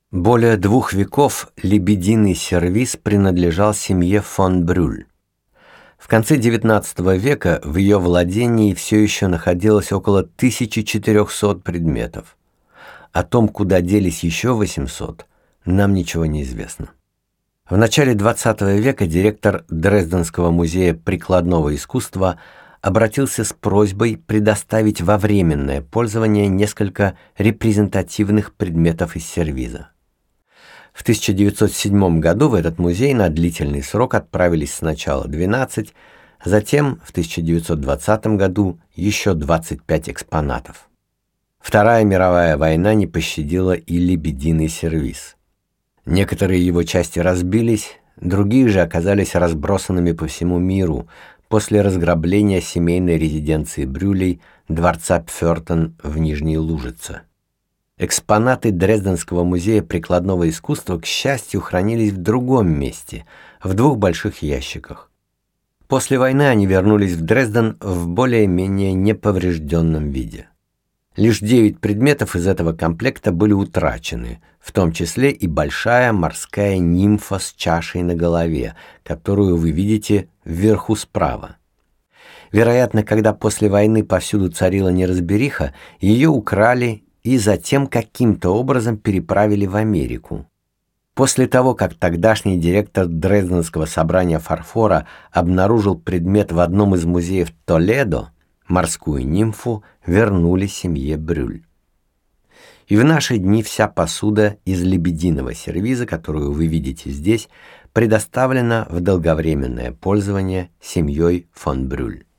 Более 2 веков лебединый сервиз принадлежал семье фон Брюль. В конце XIX века в ее владении все еще находилось около 1400 предметов. О том, куда делись еще 800, нам ничего не известно. В начале XX века директор Дрезденского музея прикладного искусства обратился с просьбой предоставить во временное пользование несколько репрезентативных предметов из сервиза. В 1907 году в этот музей на длительный срок отправились сначала 12, затем в 1920 году еще 25 экспонатов. Вторая мировая война не пощадила и лебединый сервиз. Некоторые его части разбились, другие же оказались разбросанными по всему миру после разграбления семейной резиденции Брюлей дворца Пфертен в Нижней Лужице. Экспонаты Дрезденского музея прикладного искусства, к счастью, хранились в другом месте, в 2 больших ящиках. После войны они вернулись в Дрезден в более-менее неповрежденном виде. Лишь 9 предметов из этого комплекта были утрачены, в том числе и большая морская нимфа с чашей на голове, которую вы видите вверху справа. Вероятно, когда после войны повсюду царила неразбериха, ее украли и затем каким-то образом переправили в Америку. После того, как тогдашний директор Дрезденского собрания фарфора обнаружил предмет в одном из музеев Толедо, морскую нимфу вернули семье Брюль. И в наши дни вся посуда из лебединого сервиза, которую вы видите здесь, предоставлена в долговременное пользование семьей фон Брюль.